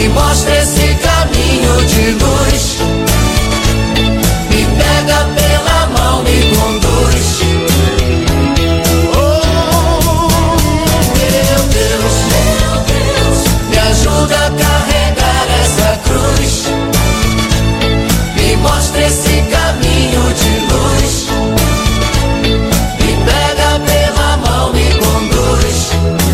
me mostra esse caminho de luz, me pega pela mão, me conduz. Oh, meu Deus, me ajuda a carregar essa cruz, me mostra esse caminho de luz, me pega pela mão, me conduz.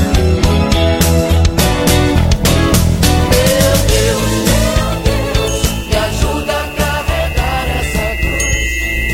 Meu Deus, me ajuda a carregar essa cruz.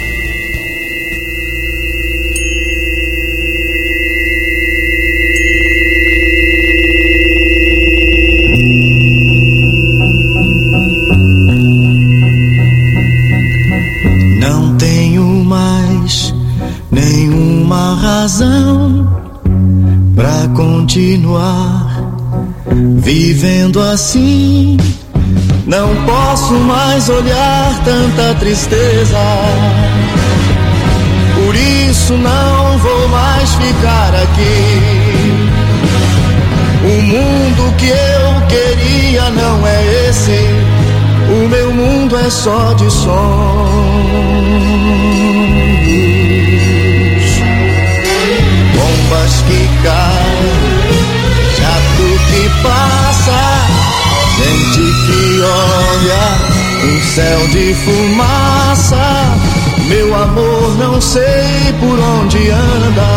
Não tenho mais nenhuma razão pra continuar vivendo assim. Não posso mais olhar tanta tristeza, por isso não vou mais ficar aqui. O mundo que eu queria não é esse, o meu mundo é só de sonhos. Bombas que caem, jato que passa, gente que olha, um céu de fumaça. Meu amor, não sei por onde anda.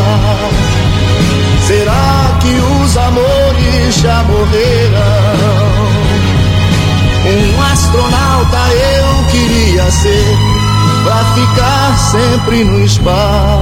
Será que os amores já morreram? Um astronauta eu queria ser, pra ficar sempre no espaço.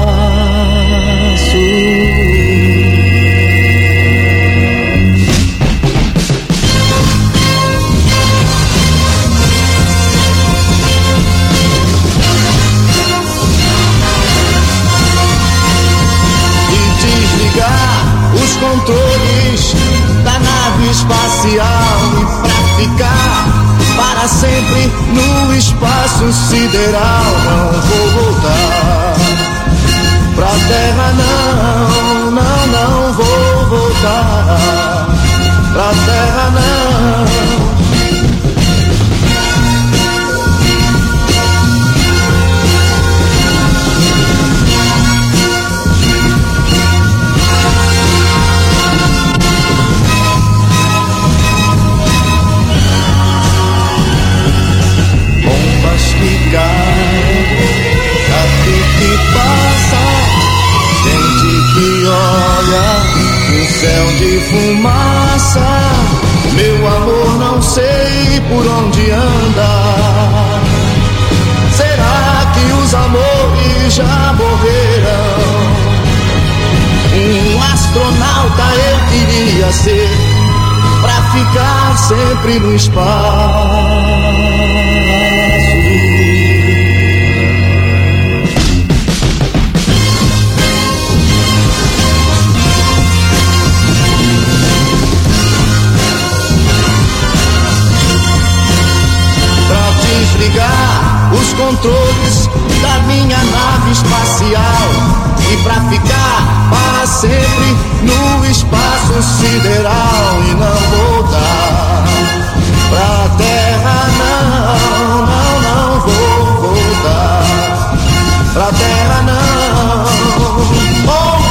E desligar os controles da nave espacial, e pra ficar para sempre no espaço sideral. Não vou voltar pra terra, não, não, não vou voltar pra terra, não. Que cai, jato que passa, gente que olha, um céu de fumaça. Meu amor, não sei por onde anda. Será que os amores já morreram? Um astronauta eu queria ser, pra ficar sempre no espaço. Desligar os controles da minha nave espacial, e pra ficar para sempre no espaço sideral e não voltar pra terra, não, não, não vou voltar pra terra, não. Oh,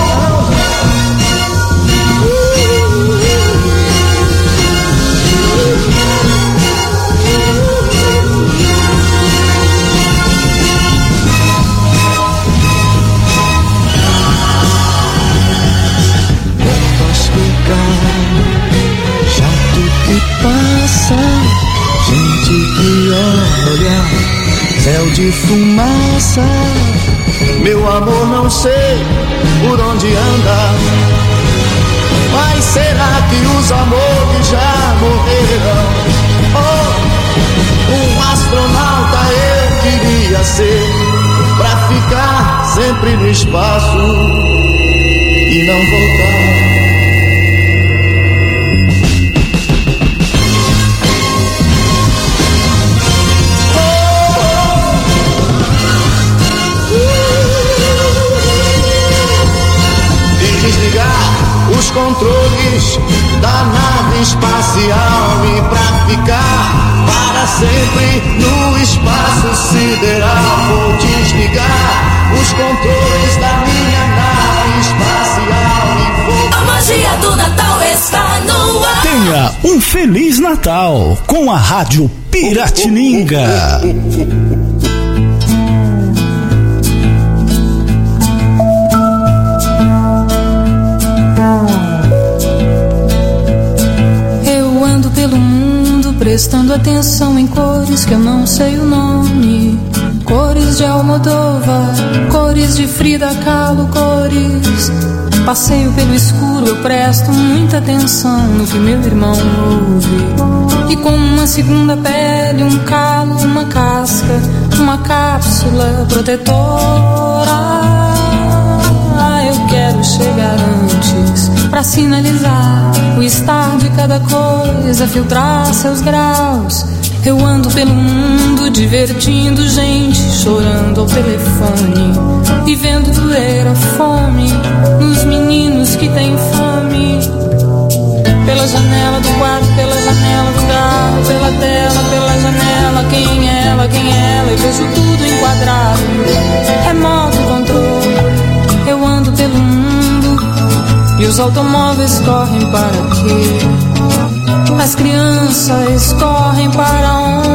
passa, gente que olha, céu de fumaça. Meu amor, não sei por onde anda, mas será que os amores já morreram? Oh, um astronauta eu queria ser, pra ficar sempre no espaço e não voltar. Desligar os controles da nave espacial e pra ficar para sempre no espaço sideral. Vou desligar os controles da minha nave espacial e vou... A magia do Natal está no ar. Tenha um Feliz Natal com a Rádio Piratininga. Eu ando pelo mundo prestando atenção em cores que eu não sei o nome. Cores de Almodóvar, cores de Frida Kahlo, cores. Passeio pelo escuro, eu presto muita atenção no que meu irmão ouve. E com uma segunda pele, um calo, uma casca, uma cápsula protetora. Eu quero chegar antes pra sinalizar o estar de cada coisa, filtrar seus graus. Eu ando pelo mundo divertindo gente, chorando ao telefone e vendo doer a fome nos meninos que têm fome. Pela janela do quarto, pela janela do carro, pela tela, pela janela, quem é ela, eu vejo tudo enquadrado, remoto controle. Eu ando pelo mundo e os automóveis correm para quê? As crianças correm para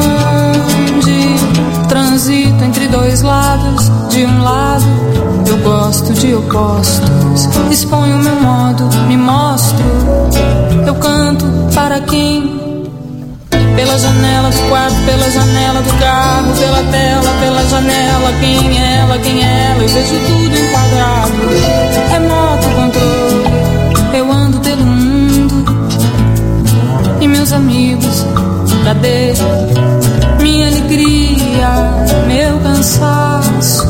onde? Transito entre dois lados. De um lado, eu gosto de opostos. Exponho meu modo, me mostro. Eu canto para quem? Pela janela do quarto, pela janela do carro, pela tela, pela janela, quem é ela, eu vejo tudo enquadrado, remoto controle. Eu ando pelo mundo e meus amigos, cadê minha alegria, meu cansaço,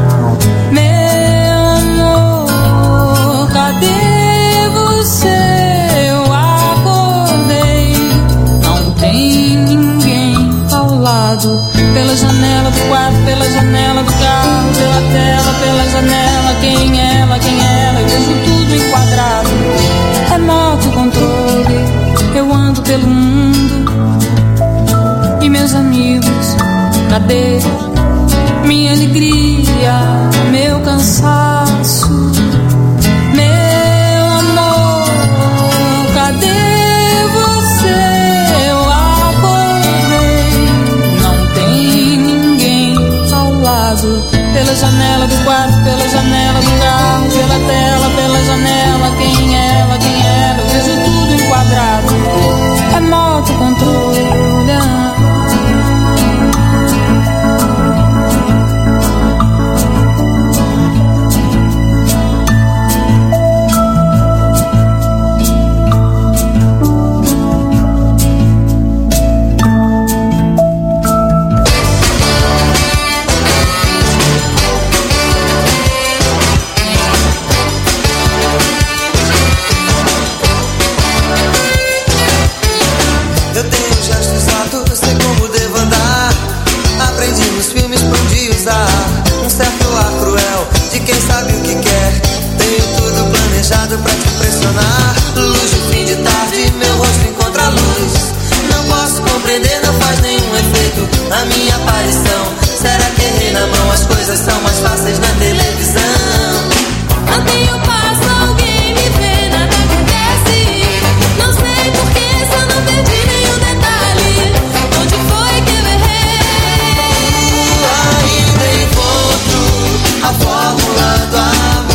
meu amor, cadê você? Eu acordei, não tem ninguém ao lado. Pela janela do quarto, pela janela do carro, pela tela, pela janela, quem é ela, eu vejo tudo enquadrado, remoto controle. Eu ando pelo mundo e meus amigos, cadê minha alegria, meu cansaço, meu amor, cadê você? Eu acordei, não tem ninguém ao lado. Pela janela do quarto, pela janela do carro, pela tela, pela janela, quem é ela, eu vejo tudo enquadrado, remoto controle. Pra te impressionar, luz de fim de tarde, meu rosto encontra a luz. Não posso compreender, não faz nenhum efeito a minha aparição. Será que errei na mão? As coisas são mais fáceis na televisão. Não tenho passo, alguém me vê, nada acontece. Não sei porquê, só não perdi nenhum detalhe. Onde foi que eu errei? Ainda encontro a fórmula do amor.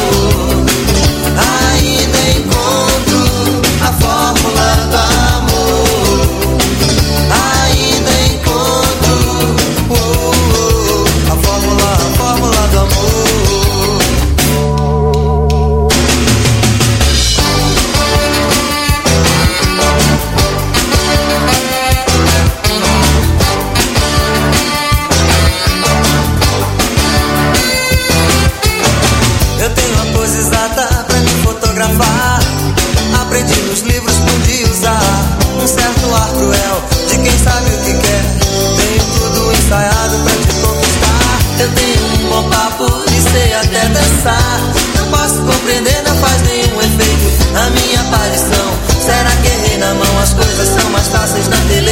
Ainda encontro a fórmula do amor. Ainda encontro a fórmula do amor. Eu tenho a pose exata pra me fotografar. Aprendi nos livros, pude usar um certo ar cruel de quem sabe o que quer. Tenho tudo ensaiado pra te conquistar. Eu tenho um bom papo e sei até dançar. Não posso compreender, não faz nenhum efeito a minha aparição. Será que errei na mão? As coisas são mais fáceis na televisão.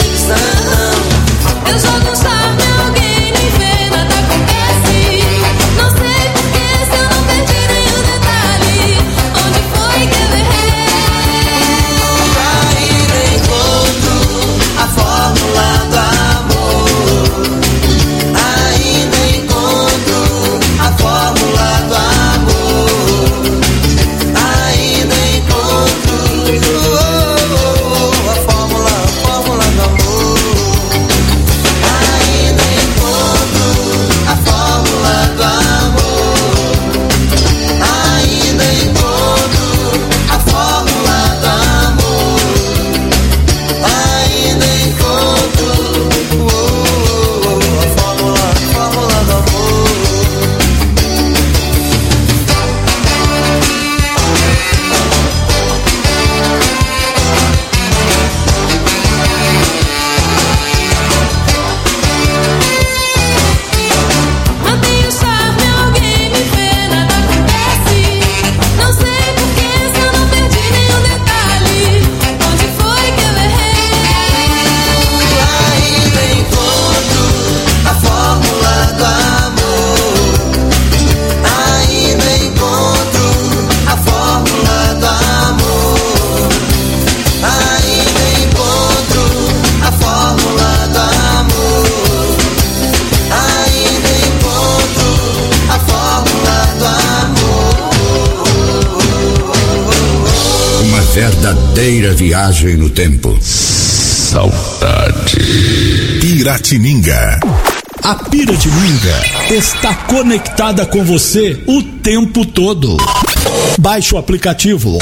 verdadeira viagem no tempo. Saudade. Piratininga. A Piratininga está conectada com você o tempo todo. Baixe o aplicativo.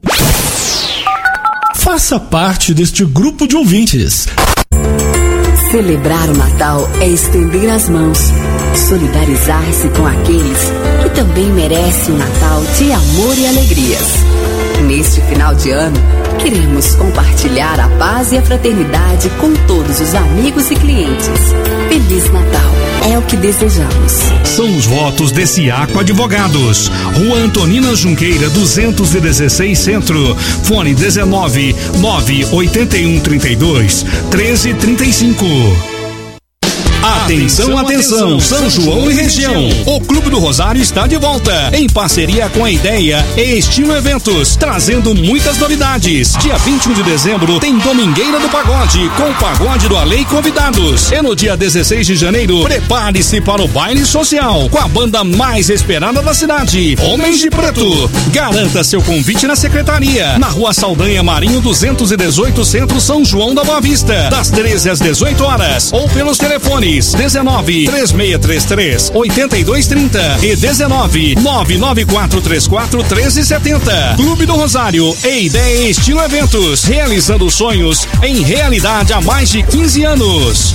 Faça parte deste grupo de ouvintes. Celebrar o Natal é estender as mãos, solidarizar-se com aqueles que também merecem um Natal de amor e alegrias. Neste final de ano, queremos compartilhar a paz e a fraternidade com todos os amigos e clientes. Feliz Natal, é o que desejamos. São os votos desse Aqua Advogados. Rua Antonina Junqueira, 216 Centro. Fone 19 981 32 1335. Atenção, atenção, São João e região. O Clube do Rosário está de volta, em parceria com a Ideia e Estilo Eventos, trazendo muitas novidades. Dia 21 de dezembro tem Domingueira do Pagode, com o Pagode do Alê e convidados. E no dia 16 de janeiro, prepare-se para o baile social, com a banda mais esperada da cidade, Homens de Preto. Garanta seu convite na secretaria, na Rua Saldanha Marinho 218 Centro, São João da Boa Vista, das 13 às 18 horas, ou pelos telefones 19 3633 8230 e 19 99434 1370. Clube do Rosário e Ideia Estilo Eventos, realizando sonhos em realidade há mais de 15 anos.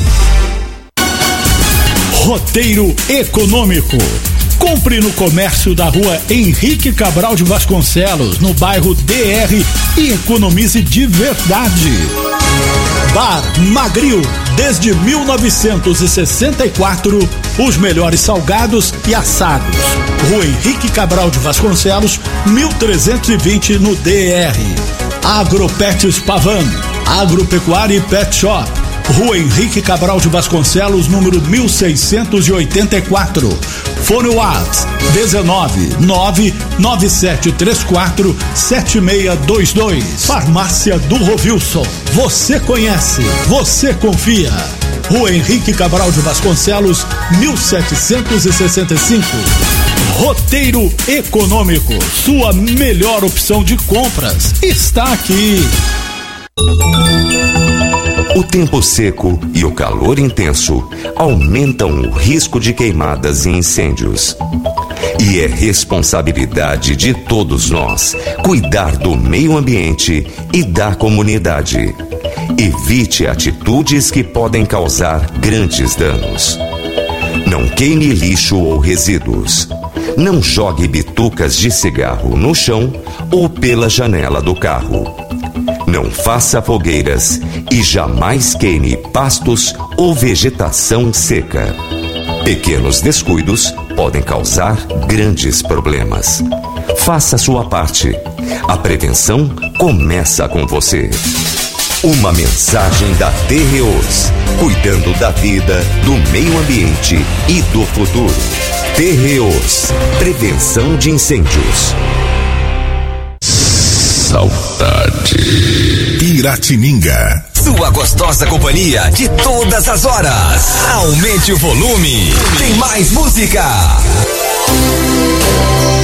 Roteiro econômico. Compre no comércio da Rua Henrique Cabral de Vasconcelos, no bairro DR, e economize de verdade. Bar Magril, desde 1964, os melhores salgados e assados. Rua Henrique Cabral de Vasconcelos, 1320 no DR. Agropets Pavan, Agropecuária e Pet Shop. Rua Henrique Cabral de Vasconcelos, número 1684. Fone WhatsApp 19997347622. Farmácia do Rovilson. Você conhece, você confia. Rua Henrique Cabral de Vasconcelos, 1765. Roteiro econômico, sua melhor opção de compras, está aqui. O tempo seco e o calor intenso aumentam o risco de queimadas e incêndios. E é responsabilidade de todos nós cuidar do meio ambiente e da comunidade. Evite atitudes que podem causar grandes danos. Não queime lixo ou resíduos. Não jogue bitucas de cigarro no chão ou pela janela do carro. Não faça fogueiras e jamais queime pastos ou vegetação seca. Pequenos descuidos podem causar grandes problemas. Faça a sua parte. A prevenção começa com você. Uma mensagem da Terreos, cuidando da vida, do meio ambiente e do futuro. Terreos, prevenção de incêndios. Saudade. Piratininga. Sua gostosa companhia de todas as horas. Aumente o volume. Tem mais música.